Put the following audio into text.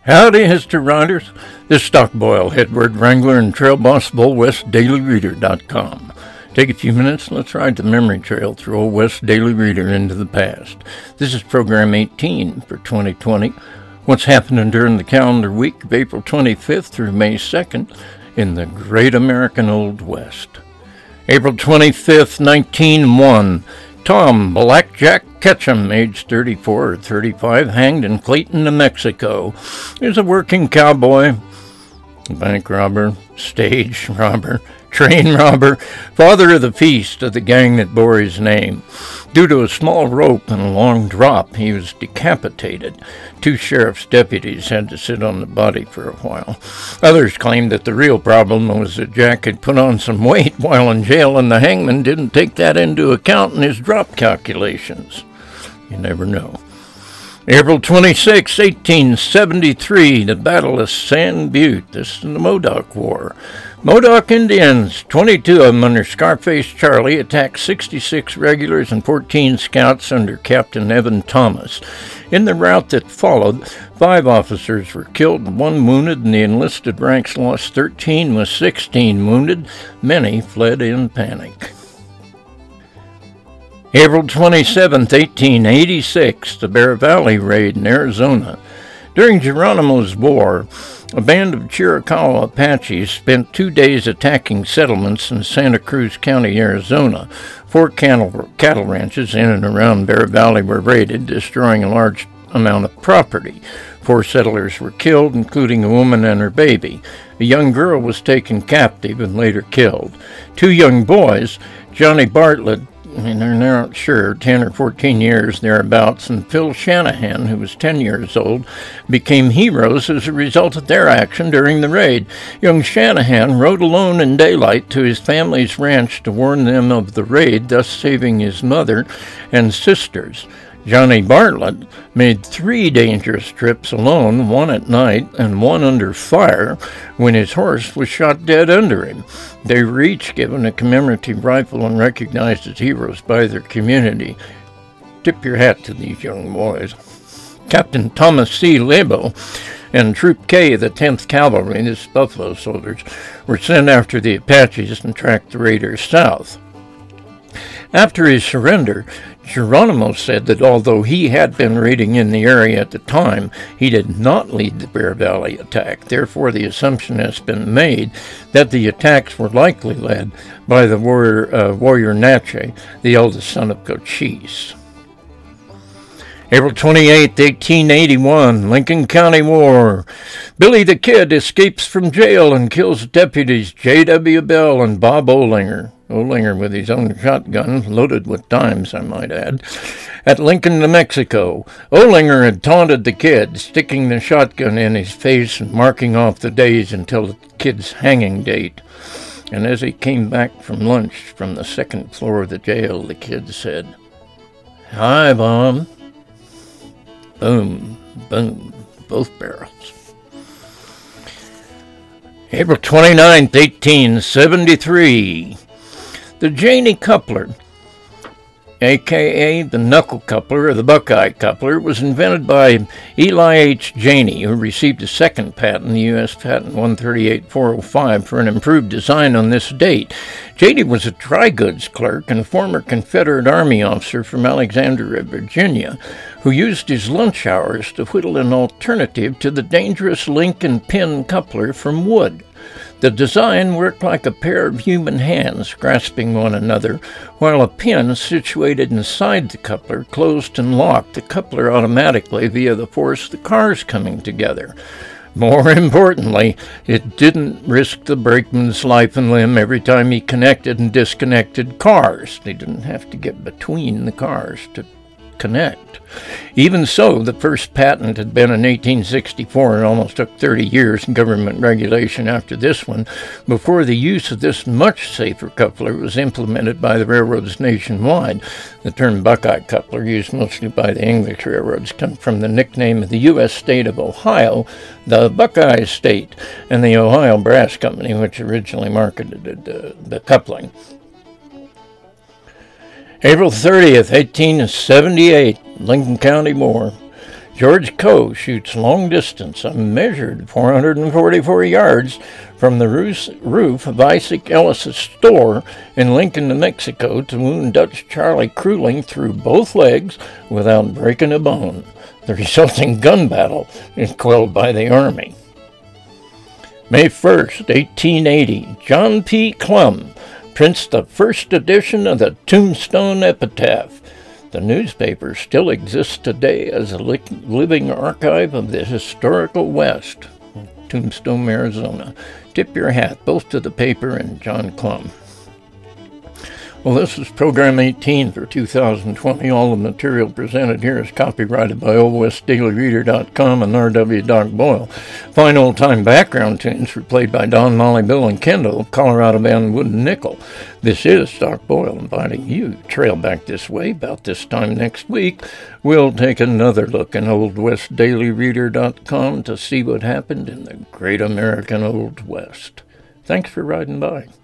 Howdy, Mr. Riders. This is Stock Boyle, Headward Wrangler and Trail Boss of Old West DailyReader.com. Take a few minutes, let's ride the memory trail through Old West Daily Reader into the past. This is program 18 for 2020. What's happening during the calendar week of April 25th through May 2nd in the Great American Old West. April 25th, 1901. Tom Blackjack Ketchum, age 34 or 35, hanged in Clayton, New Mexico. He was a working cowboy, bank robber, stage robber, train robber, father of the feast of the gang that bore his name. Due to a small rope and a long drop, he was decapitated. 2 sheriff's deputies had to sit on the body for a while. Others claimed that the real problem was that Jack had put on some weight while in jail, and the hangman didn't take that into account in his drop calculations. You never know. April 26, 1873, the Battle of Sand Butte. This is the Modoc War. Modoc Indians, 22 of them under Scarface Charlie, attacked 66 regulars and 14 scouts under Captain Evan Thomas. In the rout that followed, 5 officers were killed and 1 wounded, and the enlisted ranks lost 13 with 16 wounded. Many fled in panic. April 27, 1886, the Bear Valley Raid in Arizona. During Geronimo's War, a band of Chiricahua Apaches spent 2 days attacking settlements in Santa Cruz County, Arizona. 4 cattle ranches in and around Bear Valley were raided, destroying a large amount of property. 4 settlers were killed, including a woman and her baby. A young girl was taken captive and later killed. 2 young boys, Johnny Bartlett, and they're not sure, 10 or 14 years thereabouts, and Phil Shanahan, who was 10 years old, became heroes as a result of their action during the raid. Young Shanahan rode alone in daylight to his family's ranch to warn them of the raid, thus saving his mother and sisters. Johnny Bartlett made 3 dangerous trips alone, 1 at night and 1 under fire, when his horse was shot dead under him. They were each given a commemorative rifle and recognized as heroes by their community. Tip your hat to these young boys. Captain Thomas C. Lebo and Troop K of the 10th Cavalry, this Buffalo soldiers, were sent after the Apaches and tracked the raiders south. After his surrender, Geronimo said that although he had been raiding in the area at the time, he did not lead the Bear Valley attack. Therefore, the assumption has been made that the attacks were likely led by the warrior Natchez, the eldest son of Cochise. April 28, 1881, Lincoln County War. Billy the Kid escapes from jail and kills deputies J.W. Bell and Bob Olinger. Olinger with his own shotgun, loaded with dimes, I might add, at Lincoln, New Mexico. Olinger had taunted the Kid, sticking the shotgun in his face and marking off the days until the Kid's hanging date. And as he came back from lunch from the 2nd floor of the jail, the Kid said, "Hi, Bob." Boom, boom, both barrels. April 29, 1873. The Janey coupler, a.k.a. the knuckle coupler or the Buckeye coupler, was invented by Eli H. Janey, who received a 2nd patent, the U.S. Patent 138-405, for an improved design on this date. Janey was a dry goods clerk and a former Confederate Army officer from Alexandria, Virginia, who used his lunch hours to whittle an alternative to the dangerous link and pin coupler from wood. The design worked like a pair of human hands grasping one another, while a pin situated inside the coupler closed and locked the coupler automatically via the force of the cars coming together. More importantly, it didn't risk the brakeman's life and limb every time he connected and disconnected cars. They didn't have to get between the cars to connect. Even so, the first patent had been in 1864 and almost took 30 years in government regulation after this one before the use of this much safer coupler was implemented by the railroads nationwide. The term Buckeye coupler, used mostly by the English railroads, comes from the nickname of the U.S. state of Ohio, the Buckeye State, and the Ohio Brass Company, which originally marketed the coupling. April 30th, 1878, Lincoln County War. George Coe shoots long distance, a measured 444 yards from the roof of Isaac Ellis' store in Lincoln, New Mexico, to wound Dutch Charlie Kruling through both legs without breaking a bone. The resulting gun battle is quelled by the Army. May 1st, 1880, John P. Clum prints the first edition of the Tombstone Epitaph. The newspaper still exists today as a living archive of the historical West. Tombstone, Arizona. Tip your hat both to the paper and John Clum. Well, this is Program 18 for 2020. All the material presented here is copyrighted by OldWestDailyReader.com and R.W. Doc Boyle. Fine old-time background tunes were played by Don, Molly, Bill, and Kendall, Colorado band Wooden Nickel. This is Doc Boyle inviting you to trail back this way. About this time next week, we'll take another look in OldWestDailyReader.com to see what happened in the great American Old West. Thanks for riding by.